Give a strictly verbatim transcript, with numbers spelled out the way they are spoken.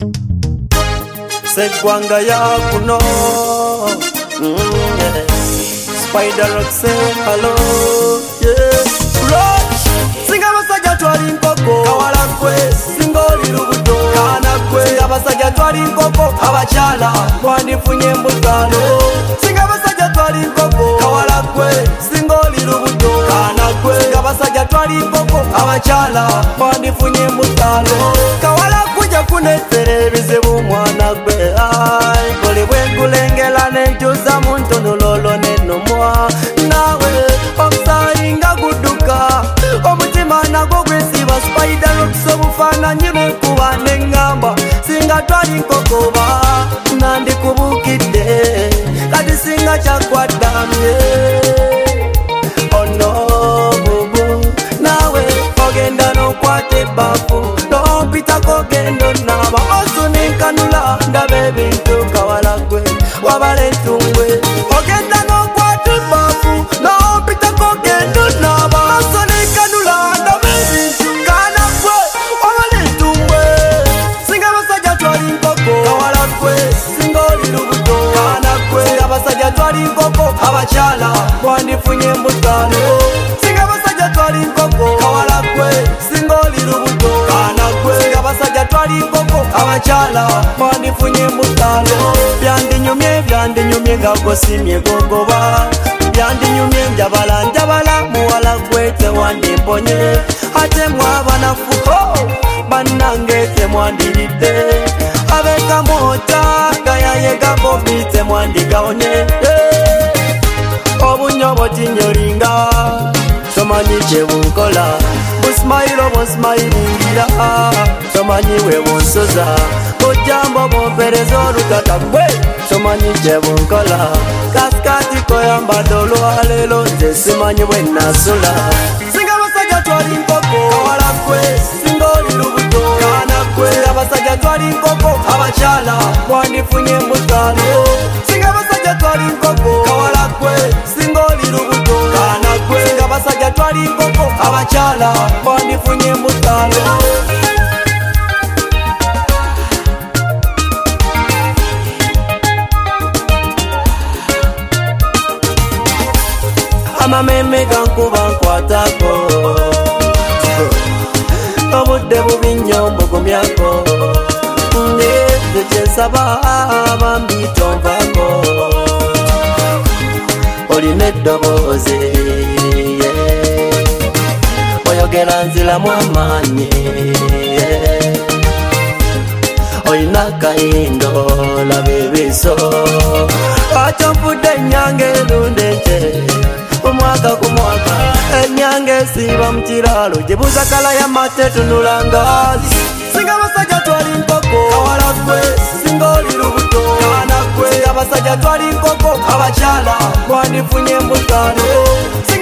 Segwanga ya kuno mm, yeah. Spider Rock say hello yeah. Rush singa basajja twali nkoko kawala kwe singoli lubuto kana kwe singa basajja twali nkoko abachala mwandifunye mbugano singa basajja twali nkoko kawala kwe singoli lubuto kana kwe singa basajja twali nkoko abachala mwandifunye mbugano kawala kuja kunetere bizibu mwana gwe ai kole bwenkulengela nenjuza muntu nololo nenomwa nawe omsainga guduka omutima nago gwesiba Spider Rock sobufana nyine kuba nengamba singa twali nkokoba nandi kubukide kati singa chakwadamye ono bubu nawe ogenda no kwate bafu no pita kogendo naba osuninkanula ndabe bintu kawala gwe wabale tungwe ogenda no kwate bafu no pita kogendo naba osuninkanula ndabe bintu kana gwe wabale tungwe singa basajja twali nkoko kawala gwe singoli lubuto kana gwe singa basajja twali nkoko abachala mwandifunye mbutano singa basajja twali nkoko kawala gwe singoli lubuto kana gwe singa basajja twali nkoko abachala mwandifunye mbutano byandinyumye byandinyumye ngagosimye gogoba byandinyumye njabala njabala muwala gwe tewandimponye ate mwabanafuko banange temwandiridde abeka mota gayayega bobi temwandigaonye obunyobo tinyolinga somanyi kyebunkola busmayiro bonsmayirungira somanyi webunsoza bujambo bompereza olutata gwe somanyi kyebunkola kasikati koyambadde olwaleero nze simanyi bwenasula singa basajja twali nkoko kawala gwe singoli lubuto kana gwe singa basajja twali nkoko abachala mwandifunye mbutano singa basajja twali nkoko kawala gwe singoli lubuto kana gwe singa basajja twali nkoko abachala mwandifunye mbutano amameme gankuba nkwatako obudde bubi nnyo mbugumyako nge kyensaba bambi tonvako olina eddoboozi oyogera nziramu amaanyi olina akayindo laba ebiso akyo nfudde ennyange elundeke omwaka ku mwaka ennyange esiiba mu kiraalo gyebuuza kala y'amate tunula ngaazi singa basajja twali nkoko kawala gwe singoli lubuto kana gwe singa basajja twali nkoko abachala mwandifunye mbutano